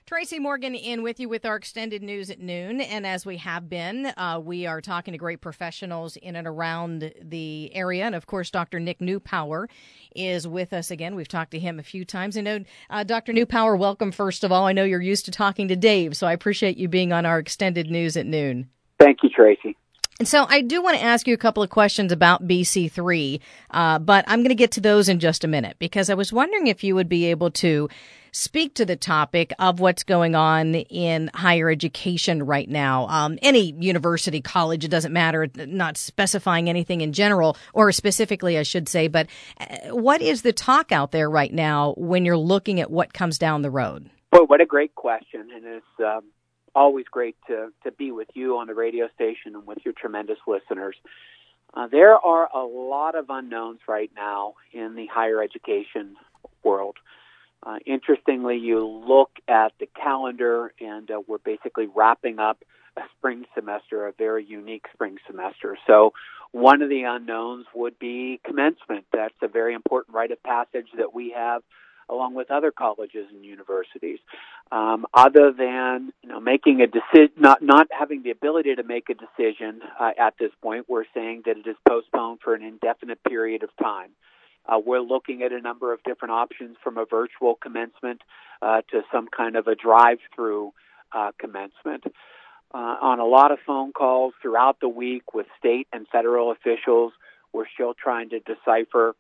Tracy Morgan in with you with our extended news at noon. And as we have been, we are talking to great professionals in and around the area. And, of course, Dr. Nick Newpower is with us again. We've talked to him a few times. I know, Dr. Newpower, welcome, first of all. I know you're used to talking to Dave, so I appreciate you being on our extended news at noon. Thank you, Tracy. And so I do want to ask you a couple of questions about BC3, but I'm going to get to those in just a minute because I was wondering if you would be able to speak to the topic of what's going on in higher education right now. Any university, college, it doesn't matter, not specifying anything in general, or specifically, I should say, but what is the talk out there right now when you're looking at what comes down the road? Boy, what a great question, and it's always great to be with you on the radio station and with your tremendous listeners. There are a lot of unknowns right now in the higher education world. Interestingly, you look at the calendar, and we're basically wrapping up a spring semester, a very unique spring semester. So one of the unknowns would be commencement. That's a very important rite of passage that we have along with other colleges and universities. Other than making a decision, not having the ability to make a decision at this point, we're saying that it is postponed for an indefinite period of time. We're looking at a number of different options, from a virtual commencement to some kind of a drive-through commencement. On a lot of phone calls throughout the week with state and federal officials, we're still trying to decipher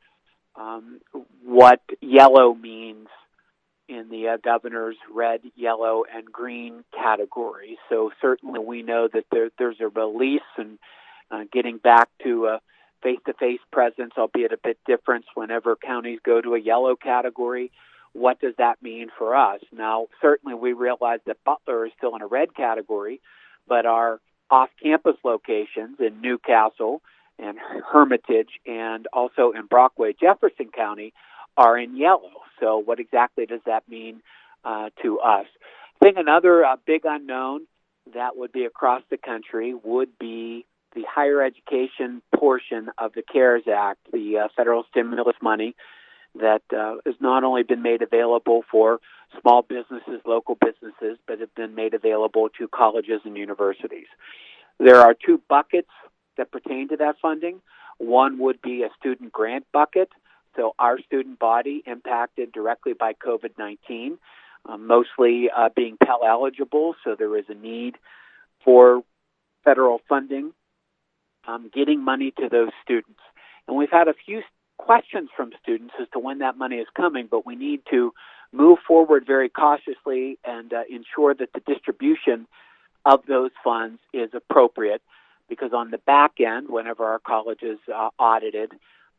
what yellow means in the governor's red, yellow, and green category. So certainly we know that there's a release and getting back to a face-to-face presence, albeit a bit different whenever counties go to a yellow category. What does that mean for us? Now, certainly we realize that Butler is still in a red category, but our off-campus locations in Newcastle and Hermitage and also in Brockway, Jefferson County are in yellow. So what exactly does that mean to us? I think another big unknown that would be across the country would be the higher education portion of the CARES Act, the federal stimulus money that has not only been made available for small businesses, local businesses, but have been made available to colleges and universities. There are two buckets that pertain to that funding. One would be a student grant bucket, so our student body impacted directly by COVID-19, mostly being Pell eligible, so there is a need for federal funding, getting money to those students. And we've had a few questions from students as to when that money is coming, but we need to move forward very cautiously and ensure that the distribution of those funds is appropriate, because on the back end, whenever our college is audited,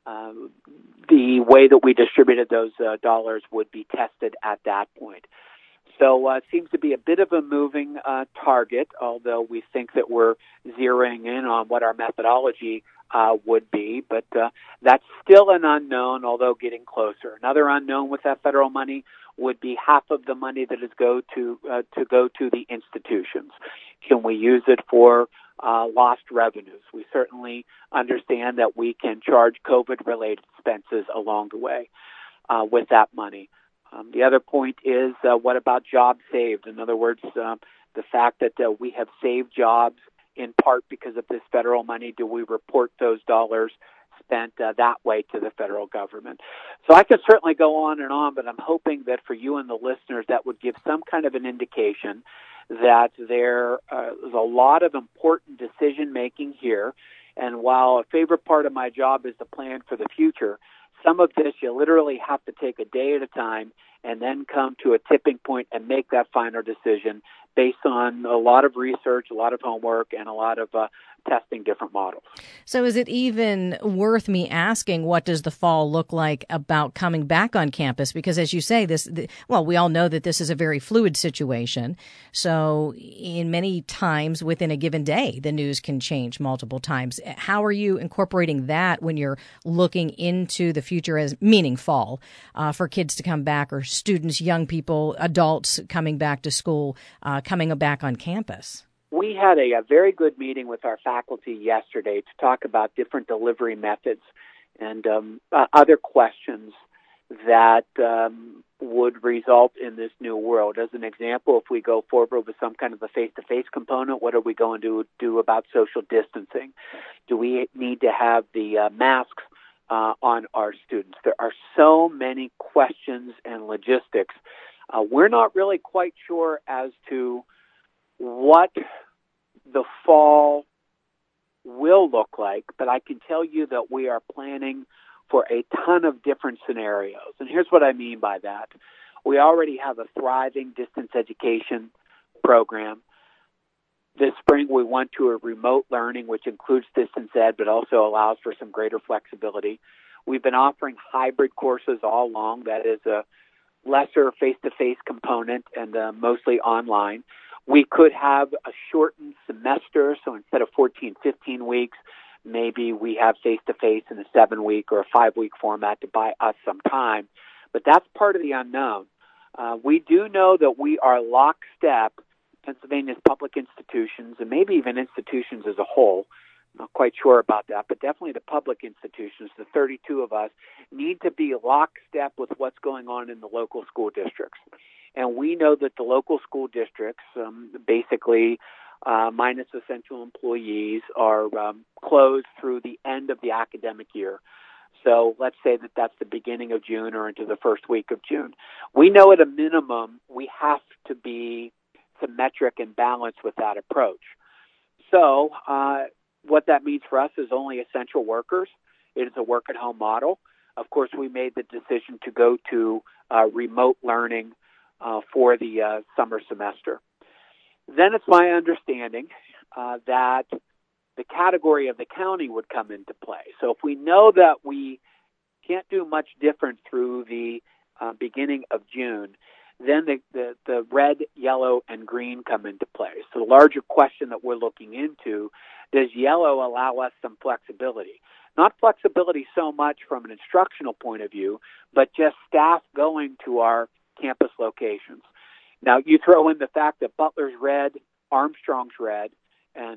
the way that we distributed those dollars would be tested at that point. So it seems to be a bit of a moving target, although we think that we're zeroing in on what our methodology would be. But that's still an unknown, although getting closer. Another unknown with that federal money would be half of the money that is go to the institutions. Can we use it for lost revenues? We certainly understand that we can charge COVID-related expenses along the way with that money. The other point is, what about jobs saved? In other words, the fact that we have saved jobs in part because of this federal money. Do we report those dollars spent that way to the federal government? So I could certainly go on, but I'm hoping that for you and the listeners, that would give some kind of an indication that there is a lot of important decision-making here. And while a favorite part of my job is to plan for the future, some of this you literally have to take a day at a time and then come to a tipping point and make that final decision based on a lot of research, a lot of homework, and a lot of testing different models. So is it even worth me asking, what does the fall look like about coming back on campus? Because as you say, we all know that this is a very fluid situation. So in many times within a given day, the news can change multiple times. How are you incorporating that when you're looking into the future as meaning fall for kids to come back, or students, young people, adults coming back to school, coming back on campus? We had a very good meeting with our faculty yesterday to talk about different delivery methods and other questions that would result in this new world. As an example, if we go forward with some kind of a face-to-face component, what are we going to do about social distancing? Do we need to have the masks on our students? There are so many questions and logistics. We're not really quite sure as to what the fall will look like, but I can tell you that we are planning for a ton of different scenarios. And here's what I mean by that. We already have a thriving distance education program. This spring, we went to a remote learning, which includes distance ed, but also allows for some greater flexibility. We've been offering hybrid courses all along. That is a lesser face-to-face component and mostly online. We could have a shortened semester, so instead of 14, 15 weeks, maybe we have face-to-face in a 7-week or a 5-week format to buy us some time. But that's part of the unknown. We do know that we are lockstep, Pennsylvania's public institutions, and maybe even institutions as a whole. Not quite sure about that, but definitely the public institutions, the 32 of us, need to be lockstep with what's going on in the local school districts. And we know that the local school districts, basically minus essential employees, are closed through the end of the academic year. So let's say that that's the beginning of June or into the first week of June. We know at a minimum we have to be symmetric and balanced with that approach. So what that means for us is only essential workers. It is a work-at-home model. Of course, we made the decision to go to remote learning for the summer semester. Then it's my understanding that the category of the county would come into play. So if we know that we can't do much different through the beginning of June, then the red, yellow, and green come into play. So the larger question that we're looking into, does yellow allow us some flexibility? Not flexibility so much from an instructional point of view, but just staff going to our campus locations. Now, you throw in the fact that Butler's red, Armstrong's red, and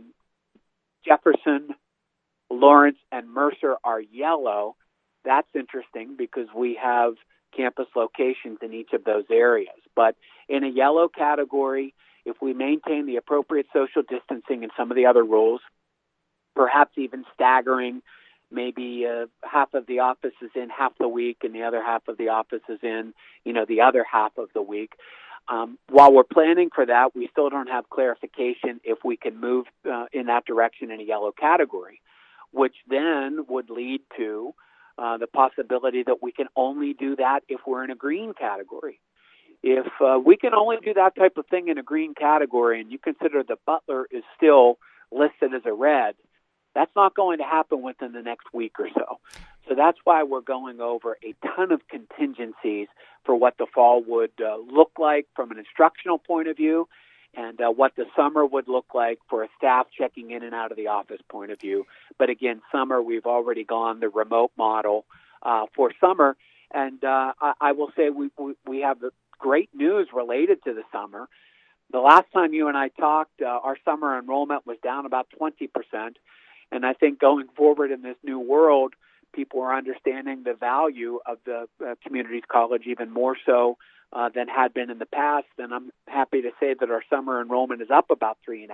Jefferson, Lawrence, and Mercer are yellow. That's interesting because we have campus locations in each of those areas. But in a yellow category, if we maintain the appropriate social distancing and some of the other rules, perhaps even staggering, maybe half of the office is in half the week and the other half of the office is in, the other half of the week. While we're planning for that, we still don't have clarification if we can move in that direction in a yellow category, which then would lead to the possibility that we can only do that if we're in a green category. If we can only do that type of thing in a green category and you consider that Butler is still listed as a red, that's not going to happen within the next week or so. So that's why we're going over a ton of contingencies for what the fall would look like from an instructional point of view and what the summer would look like for a staff checking in and out of the office point of view. But again, summer, we've already gone the remote model for summer. And I will say we have great news related to the summer. The last time you and I talked, our summer enrollment was down about 20%. And I think going forward in this new world, people are understanding the value of the communities college even more so than had been in the past. And I'm happy to say that our summer enrollment is up about 3.5%.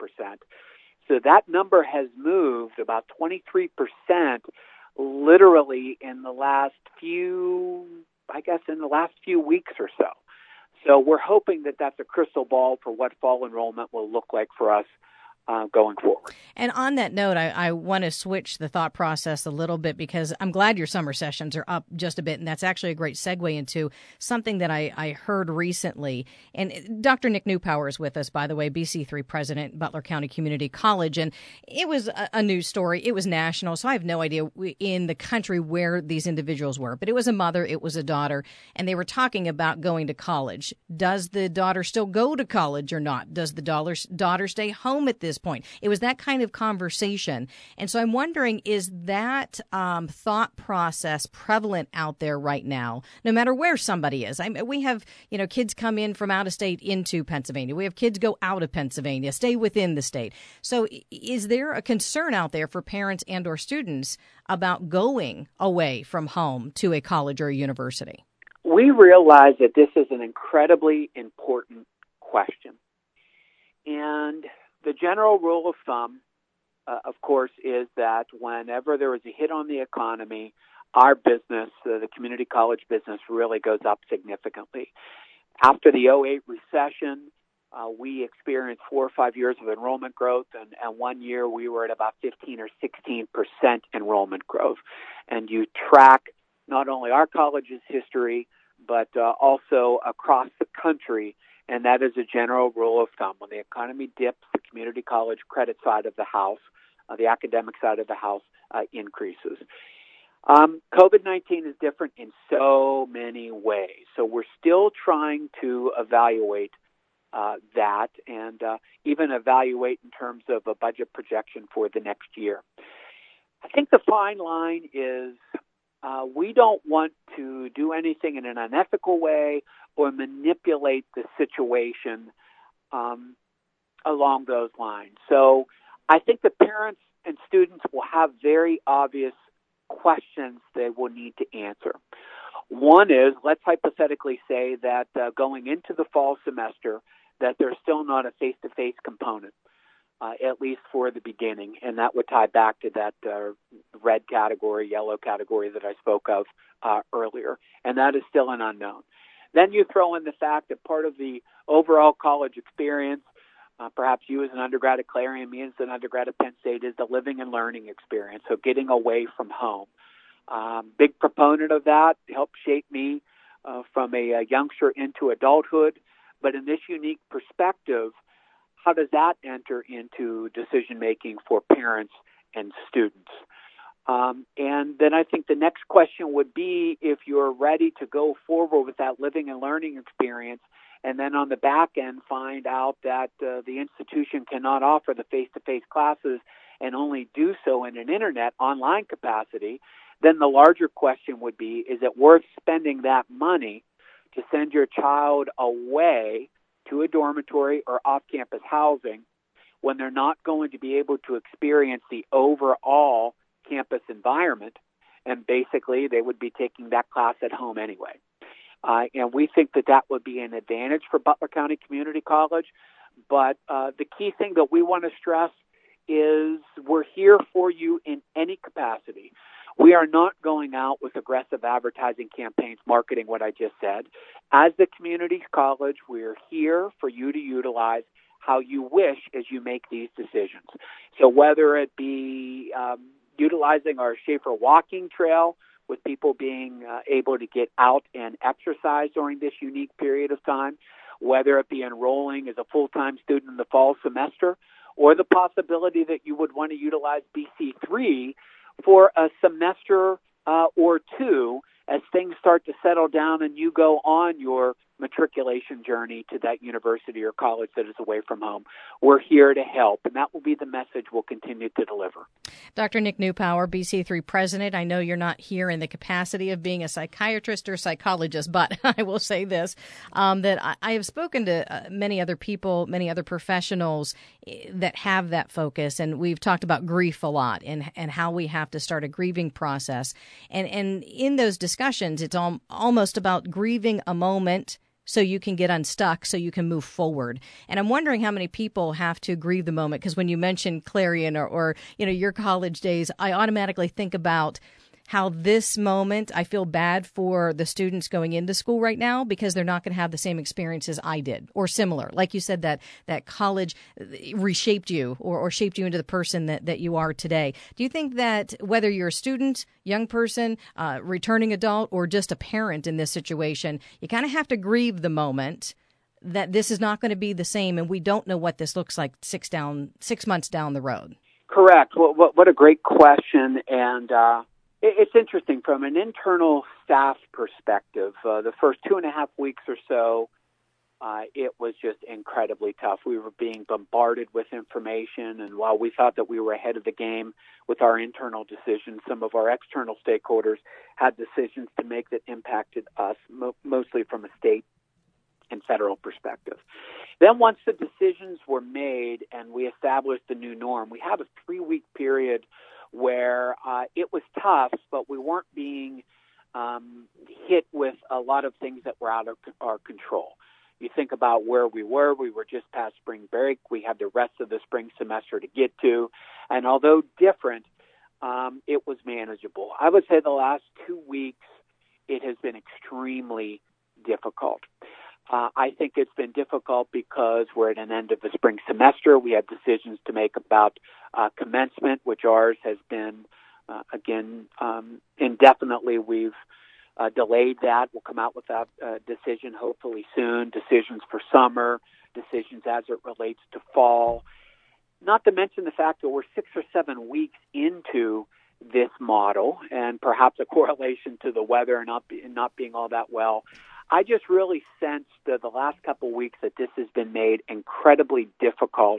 So that number has moved about 23% literally in the last few weeks or so. So we're hoping that that's a crystal ball for what fall enrollment will look like for us going forward. And on that note, I want to switch the thought process a little bit because I'm glad your summer sessions are up just a bit. And that's actually a great segue into something that I heard recently. And Dr. Nick Newpower is with us, by the way, BC3 president, Butler County Community College. And it was a news story. It was national. So I have no idea in the country where these individuals were. But it was a mother. It was a daughter. And they were talking about going to college. Does the daughter still go to college or not? Does the daughter stay home at this this point. It was that kind of conversation. And so I'm wondering, is that thought process prevalent out there right now, no matter where somebody is? We have, kids come in from out of state into Pennsylvania. We have kids go out of Pennsylvania, stay within the state. So is there a concern out there for parents and or students about going away from home to a college or a university? We realize that this is an incredibly important question. And the general rule of thumb, of course, is that whenever there is a hit on the economy, our business, the community college business, really goes up significantly. After the 2008 recession, we experienced 4 or 5 years of enrollment growth, and 1 year we were at about 15 or 16% enrollment growth. And you track not only our college's history, but also across the country, and that is a general rule of thumb. When the economy dips, the community college credit side of the house, the academic side of the house, increases. COVID-19 is different in so many ways, so we're still trying to evaluate that and even evaluate in terms of a budget projection for the next year. I think the fine line is we don't want to do anything in an unethical way or manipulate the situation along those lines. So I think the parents and students will have very obvious questions they will need to answer. One is, let's hypothetically say that going into the fall semester, that there's still not a face-to-face component, at least for the beginning, and that would tie back to that red category, yellow category that I spoke of earlier, and that is still an unknown. Then you throw in the fact that part of the overall college experience, perhaps you as an undergrad at Clarion, me as an undergrad at Penn State, is the living and learning experience, so getting away from home. Big proponent of that, helped shape me from a youngster into adulthood. But in this unique perspective, how does that enter into decision-making for parents and students? And then I think the next question would be if you're ready to go forward with that living and learning experience, and then on the back end find out that the institution cannot offer the face-to-face classes and only do so in an internet online capacity, then the larger question would be, is it worth spending that money to send your child away to a dormitory or off-campus housing when they're not going to be able to experience the overall campus environment, and basically they would be taking that class at home anyway. And we think that that would be an advantage for Butler County Community College, but the key thing that we want to stress is we're here for you in any capacity. We are not going out with aggressive advertising campaigns marketing what I just said. As the community college, we're here for you to utilize how you wish as you make these decisions. So whether it be utilizing our Schaefer walking trail with people being able to get out and exercise during this unique period of time, whether it be enrolling as a full-time student in the fall semester, or the possibility that you would want to utilize BC3 for a semester or two as things start to settle down and you go on your matriculation journey to that university or college that is away from home. We're here to help, and that will be the message we'll continue to deliver. Dr. Nick Newpower, BC3 president, I know you're not here in the capacity of being a psychiatrist or psychologist, but I will say this, that I have spoken to many other people, many other professionals that have that focus, and we've talked about grief a lot and how we have to start a grieving process. And in those discussions, it's almost about grieving a moment so you can get unstuck, so you can move forward. And I'm wondering how many people have to grieve the moment, because when you mention Clarion or your college days, I automatically think about how this moment, I feel bad for the students going into school right now because they're not going to have the same experiences I did or similar. Like you said, that college reshaped you or shaped you into the person that you are today. Do you think that whether you're a student, young person, returning adult, or just a parent in this situation, you kind of have to grieve the moment that this is not going to be the same and we don't know what this looks like 6 months down the road? Correct. Well, what a great question. And it's interesting from an internal staff perspective. The first 2.5 weeks or so it was just incredibly tough. We were being bombarded with information, and while we thought that we were ahead of the game with our internal decisions, some of our external stakeholders had decisions to make that impacted us, mostly from a state and federal perspective. Then once the decisions were made and we established the new norm, we had a 3-week period where it was tough, but we weren't being hit with a lot of things that were out of our control. You think about where we were just past spring break. We had the rest of the spring semester to get to. And although different, it was manageable. I would say the last 2 weeks, it has been extremely difficult. I think it's been difficult because we're at an end of the spring semester. We have decisions to make about commencement, which ours has been, indefinitely. We've delayed that. We'll come out with that decision hopefully soon. Decisions for summer, decisions as it relates to fall. Not to mention the fact that we're 6 or 7 weeks into this model, and perhaps a correlation to the weather and not being all that well. I just really sensed the last couple of weeks that this has been made incredibly difficult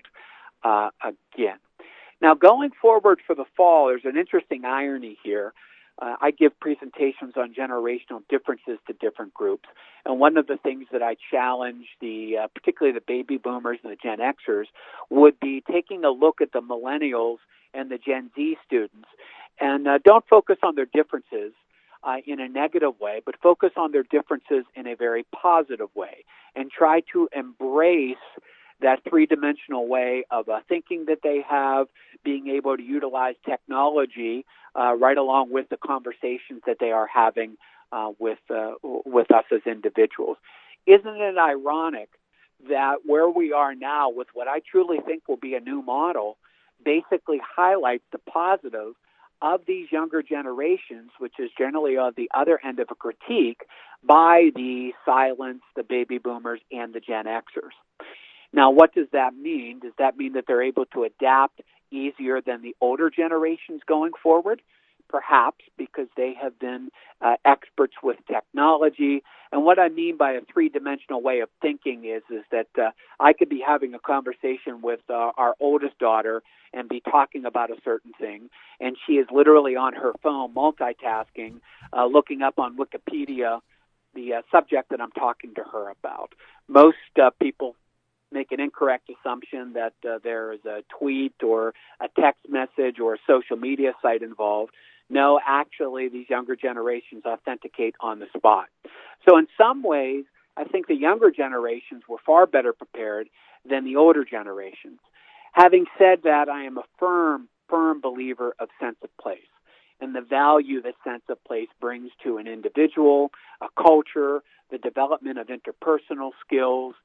again. Now, going forward for the fall, there's an interesting irony here. I give presentations on generational differences to different groups, and one of the things that I challenge particularly the baby boomers and the Gen Xers, would be taking a look at the millennials and the Gen Z students, and don't focus on their differences in a negative way, but focus on their differences in a very positive way, and try to embrace that three-dimensional way of thinking that they have, being able to utilize technology right along with the conversations that they are having with us as individuals. Isn't it ironic that where we are now with what I truly think will be a new model basically highlights the positive of these younger generations, which is generally on the other end of a critique by the silence, the baby boomers, and the Gen Xers. Now, what does that mean? Does that mean that they're able to adapt easier than the older generations going forward? Perhaps, because they have been experts with technology. And what I mean by a three-dimensional way of thinking is that I could be having a conversation with our oldest daughter and be talking about a certain thing, and she is literally on her phone multitasking, looking up on Wikipedia the subject that I'm talking to her about. Most people make an incorrect assumption that there is a tweet or a text message or a social media site involved. No, actually, these younger generations authenticate on the spot. So in some ways, I think the younger generations were far better prepared than the older generations. Having said that, I am a firm believer of sense of place and the value that sense of place brings to an individual, a culture, the development of interpersonal skills,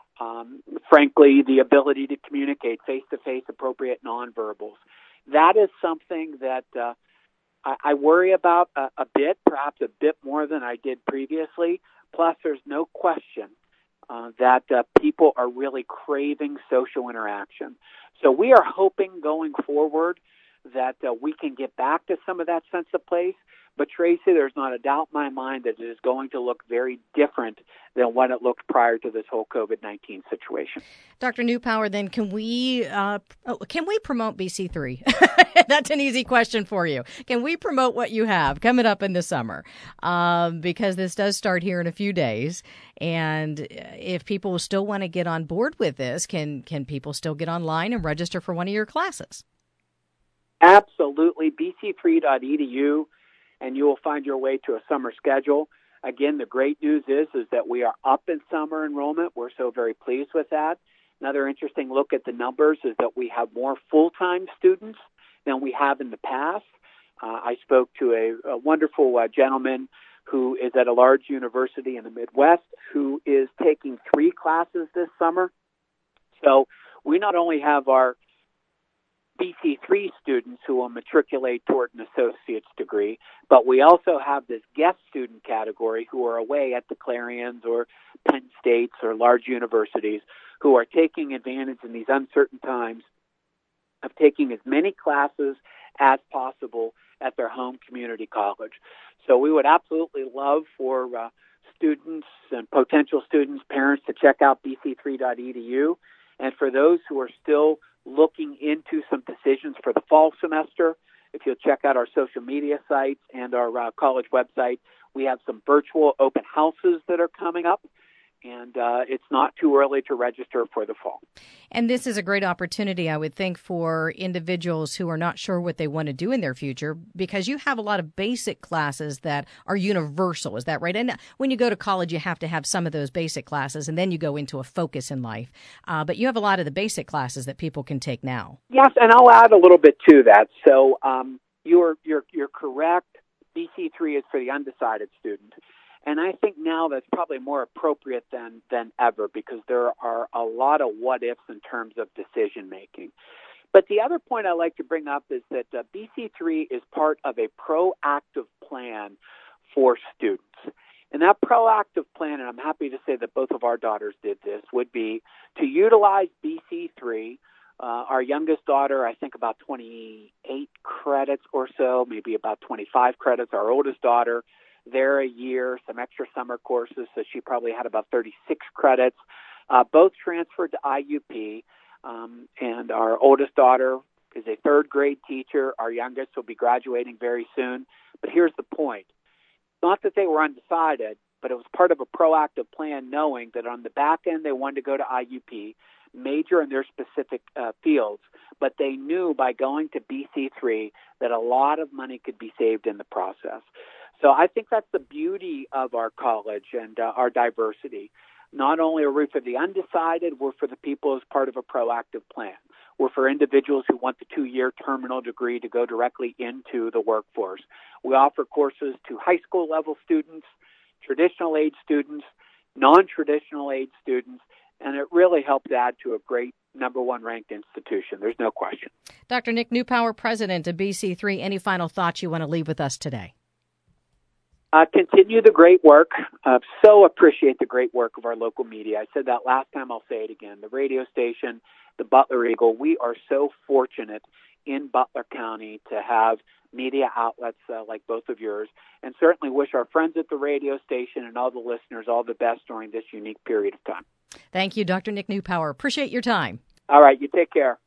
frankly, the ability to communicate face-to-face appropriate nonverbals. That is something that I worry about a bit, perhaps a bit more than I did previously. Plus, there's no question that people are really craving social interaction. So we are hoping going forward that we can get back to some of that sense of place. But, Tracy, there's not a doubt in my mind that it is going to look very different than what it looked prior to this whole COVID-19 situation. Dr. Neupauer, then can we promote BC3? That's an easy question for you. Can we promote what you have coming up in the summer? Because this does start here in a few days. And if people still want to get on board with this, can people still get online and register for one of your classes? Absolutely. bc3.edu. And you will find your way to a summer schedule. Again, the great news is that we are up in summer enrollment. We're so very pleased with that. Another interesting look at the numbers is that we have more full-time students than we have in the past. I spoke to a wonderful gentleman who is at a large university in the Midwest who is taking 3 classes this summer. So we not only have our BC3 students who will matriculate toward an associate's degree, but we also have this guest student category who are away at the Clarions or Penn States or large universities who are taking advantage in these uncertain times of taking as many classes as possible at their home community college. So we would absolutely love for students and potential students, parents to check out bc3.edu. And for those who are still looking into some decisions for the fall semester, if you'll check out our social media sites and our college website, we have some virtual open houses that are coming up. And it's not too early to register for the fall. And this is a great opportunity, I would think, for individuals who are not sure what they want to do in their future, because you have a lot of basic classes that are universal. Is that right? And when you go to college, you have to have some of those basic classes, and then you go into a focus in life. But you have a lot of the basic classes that people can take now. Yes, and I'll add a little bit to that. So you're correct. BC3 is for the undecided student. And I think now that's probably more appropriate than ever, because there are a lot of what-ifs in terms of decision-making. But the other point I like to bring up is that BC3 is part of a proactive plan for students. And that proactive plan, and I'm happy to say that both of our daughters did this, would be to utilize BC3. Our youngest daughter, I think about 28 credits or so, maybe about 25 credits. Our oldest daughter, there a year, some extra summer courses, so she probably had about 36 credits. Both transferred to IUP, and our oldest daughter is a third grade teacher. Our youngest will be graduating very soon. But here's the point. Not that they were undecided, but it was part of a proactive plan, knowing that on the back end they wanted to go to IUP, major in their specific fields, but they knew by going to BC3 that a lot of money could be saved in the process. So I think that's the beauty of our college and our diversity. Not only are we for the undecided, we're for the people as part of a proactive plan. We're for individuals who want the 2-year terminal degree to go directly into the workforce. We offer courses to high school level students, traditional age students, non-traditional age students, and it really helps add to a great number one ranked institution. There's no question. Dr. Nick Newpower, president of BC3, any final thoughts you want to leave with us today? Continue the great work. So appreciate the great work of our local media. I said that last time, I'll say it again. The radio station, the Butler Eagle, we are so fortunate in Butler County to have media outlets like both of yours, and certainly wish our friends at the radio station and all the listeners all the best during this unique period of time. Thank you, Dr. Nick Newpower. Appreciate your time. All right, you take care.